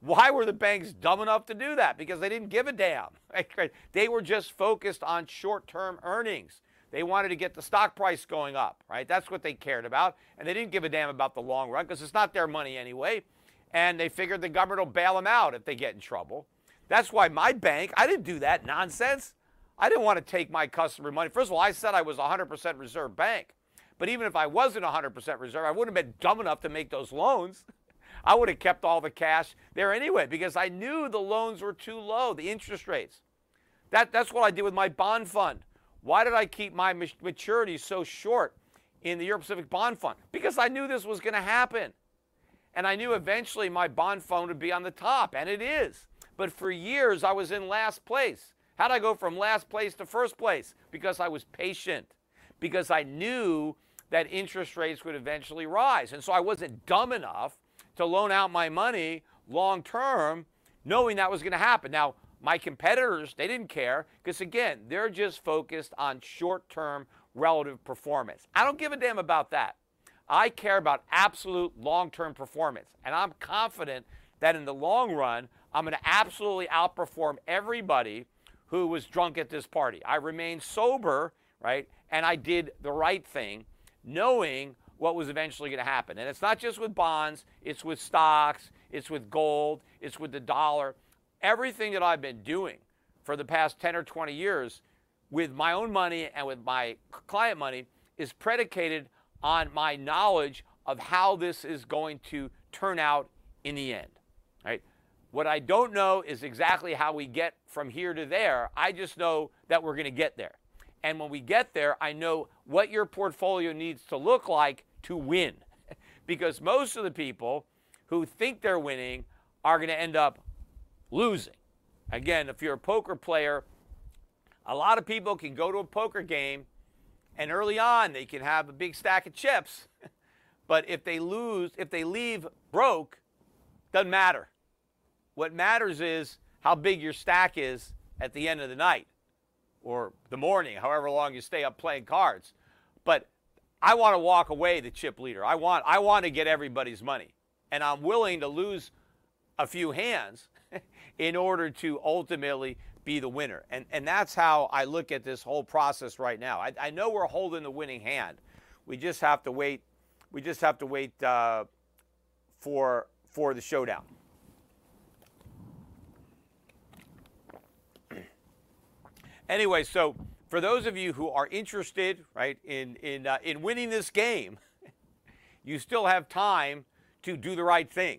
Why were the banks dumb enough to do that? Because they didn't give a damn. They were just focused on short-term earnings. They wanted to get the stock price going up, right? That's what they cared about. And they didn't give a damn about the long run because it's not their money anyway. And they figured the government will bail them out if they get in trouble. That's why my bank, I didn't do that nonsense. I didn't want to take my customer money. First of all, I said I was a 100% reserve bank. But even if I wasn't 100% reserve, I wouldn't have been dumb enough to make those loans. I would have kept all the cash there anyway because I knew the loans were too low, the interest rates. That's what I did with my bond fund. Why did I keep my maturity so short in the Euro Pacific Bond Fund? Because I knew this was going to happen. And I knew eventually my bond fund would be on the top, and it is. But for years, I was in last place. How did I go from last place to first place? Because I was patient. Because I knew that interest rates would eventually rise. And so I wasn't dumb enough to loan out my money long term, knowing that was going to happen. Now, my competitors, they didn't care because, again, they're just focused on short-term relative performance. I don't give a damn about that. I care about absolute long-term performance. And I'm confident that in the long run, I'm going to absolutely outperform everybody who was drunk at this party. I remained sober, right? And I did the right thing, knowing what was eventually going to happen. And it's not just with bonds, it's with stocks, it's with gold, it's with the dollar. Everything that I've been doing for the past 10 or 20 years with my own money and with my client money is predicated on my knowledge of how this is going to turn out in the end, right? What I don't know is exactly how we get from here to there. I just know that we're going to get there. And when we get there, I know what your portfolio needs to look like to win. Because most of the people who think they're winning are going to end up losing. Again, if you're a poker player, a lot of people can go to a poker game and early on they can have a big stack of chips. But if they leave broke, doesn't matter. What matters is how big your stack is at the end of the night or the morning, however long you stay up playing cards. But I want to walk away the chip leader. I want to get everybody's money. And I'm willing to lose a few hands in order to ultimately be the winner. And that's how I look at this whole process right now. I know we're holding the winning hand. We just have to wait. We just have to wait for the showdown. Anyway, so for those of you who are interested, right, in winning this game, you still have time to do the right thing.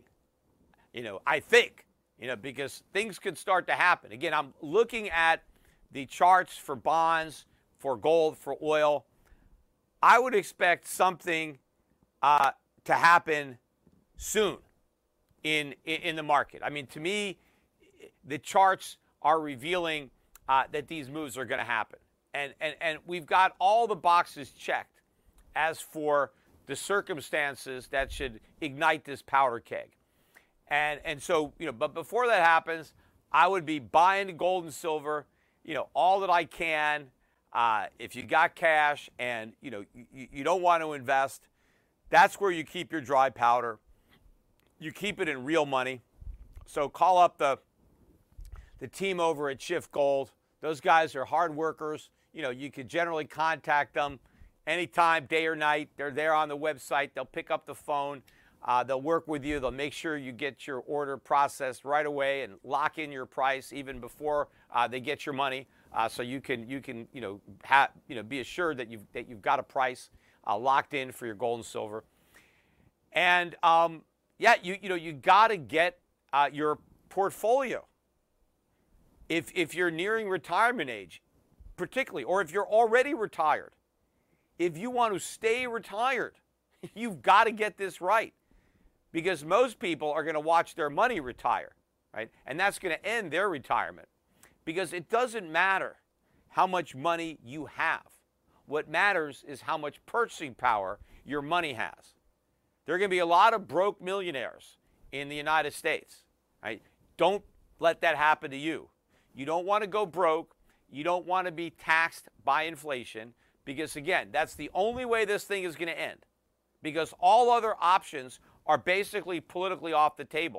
I think, because things could start to happen. Again, I'm looking at the charts for bonds, for gold, for oil. I would expect something to happen soon in the market. I mean, to me, the charts are revealing that these moves are going to happen. And we've got all the boxes checked as for the circumstances that should ignite this powder keg. And so, but before that happens, I would be buying gold and silver, all that I can. If you got cash and, you don't want to invest, that's where you keep your dry powder. You keep it in real money. So call up the team over at Shift Gold. Those guys are hard workers. You could generally contact them anytime, day or night. They're there on the website. They'll pick up the phone. They'll work with you. They'll make sure you get your order processed right away and lock in your price even before they get your money, so you can be assured that you've got a price locked in for your gold and silver. And you got to get your portfolio. If you're nearing retirement age, particularly, or if you're already retired, if you want to stay retired, you've got to get this right. Because most people are going to watch their money retire, right? And that's going to end their retirement. Because it doesn't matter how much money you have. What matters is how much purchasing power your money has. There are going to be a lot of broke millionaires in the United States, right? Don't let that happen to you. You don't want to go broke. You don't want to be taxed by inflation because, again, that's the only way this thing is going to end, because all other options are basically politically off the table.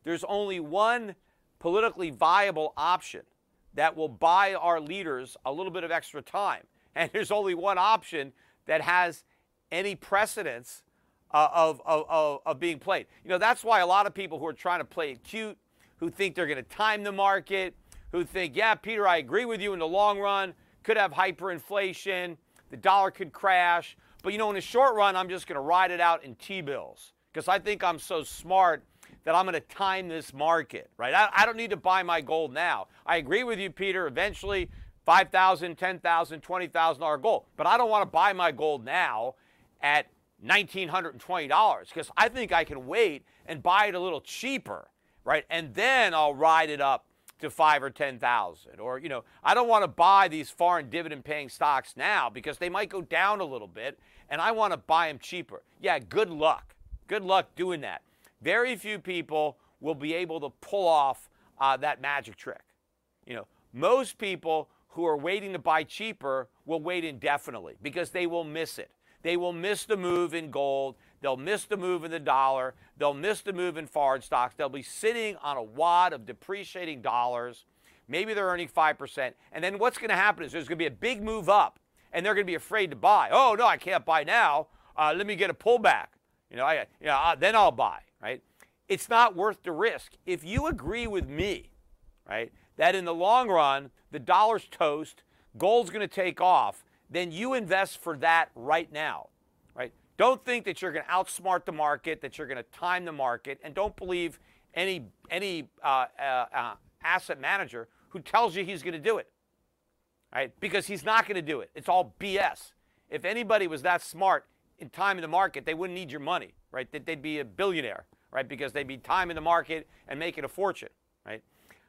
there's only one politically viable option that will buy our leaders a little bit of extra time. And there's only one option that has any precedence of being played. You know, that's why a lot of people who are trying to play it cute, who think they're going to time the market, who think, yeah, Peter, I agree with you in the long run, could have hyperinflation, the dollar could crash, but, you know, in the short run, I'm just going to ride it out in T-bills because I think I'm so smart that I'm going to time this market, right? I don't need to buy my gold now. I agree with you, Peter, eventually $5,000, $10,000, $20,000 gold, but I don't want to buy my gold now at $1,920 because I think I can wait and buy it a little cheaper, right? And then I'll ride it up to 5 or 10,000. Or, you know, I don't want to buy these foreign dividend paying stocks now because they might go down a little bit and I want to buy them cheaper. Yeah, good luck. Good luck doing that. Very few people will be able to pull off that magic trick. You know, most people who are waiting to buy cheaper will wait indefinitely because they will miss it. They will miss the move in gold. They'll miss the move in the dollar. They'll miss the move in foreign stocks. They'll be sitting on a wad of depreciating dollars. Maybe they're earning 5%. And then what's going to happen is there's going to be a big move up, and they're going to be afraid to buy. Oh, no, I can't buy now. Let me get a pullback. Then I'll buy, right? It's not worth the risk. If you agree with me, right, that in the long run, the dollar's toast, gold's going to take off, then you invest for that right now, right? Don't think that you're going to outsmart the market, that you're going to time the market, and don't believe any asset manager who tells you he's going to do it, right? Because he's not going to do it. It's all BS. If anybody was that smart in timing the market, they wouldn't need your money, right? They'd be a billionaire, right? Because they'd be timing the market and making a fortune, right?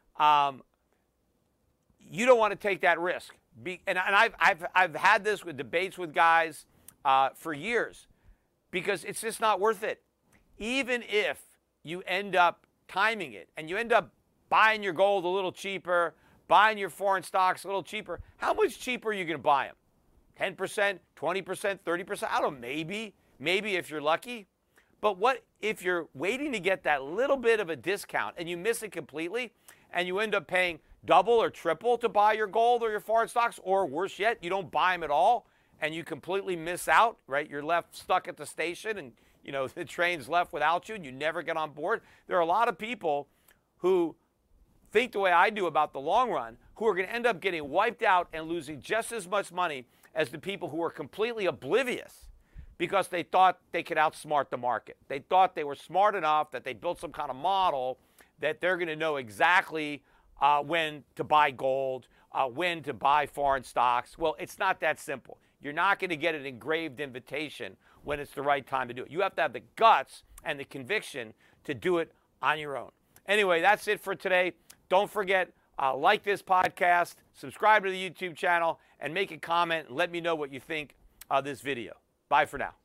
You don't want to take that risk. And I've had this with debates with guys for years because it's just not worth it. Even if you end up timing it and you end up buying your gold a little cheaper, buying your foreign stocks a little cheaper, how much cheaper are you going to buy them? 10%, 20%, 30%? I don't know, maybe if you're lucky. But what if you're waiting to get that little bit of a discount and you miss it completely and you end up paying double or triple to buy your gold or your foreign stocks, or worse yet, you don't buy them at all and you completely miss out, right? You're left stuck at the station and, you know, the train's left without you and you never get on board. There are a lot of people who think the way I do about the long run who are going to end up getting wiped out and losing just as much money as the people who are completely oblivious because they thought they could outsmart the market. They thought they were smart enough that they built some kind of model that they're going to know exactly when to buy gold, when to buy foreign stocks. Well, it's not that simple. You're not going to get an engraved invitation when it's the right time to do it. You have to have the guts and the conviction to do it on your own. Anyway, that's it for today. Don't forget, like this podcast, subscribe to the YouTube channel, and make a comment and let me know what you think of this video. Bye for now.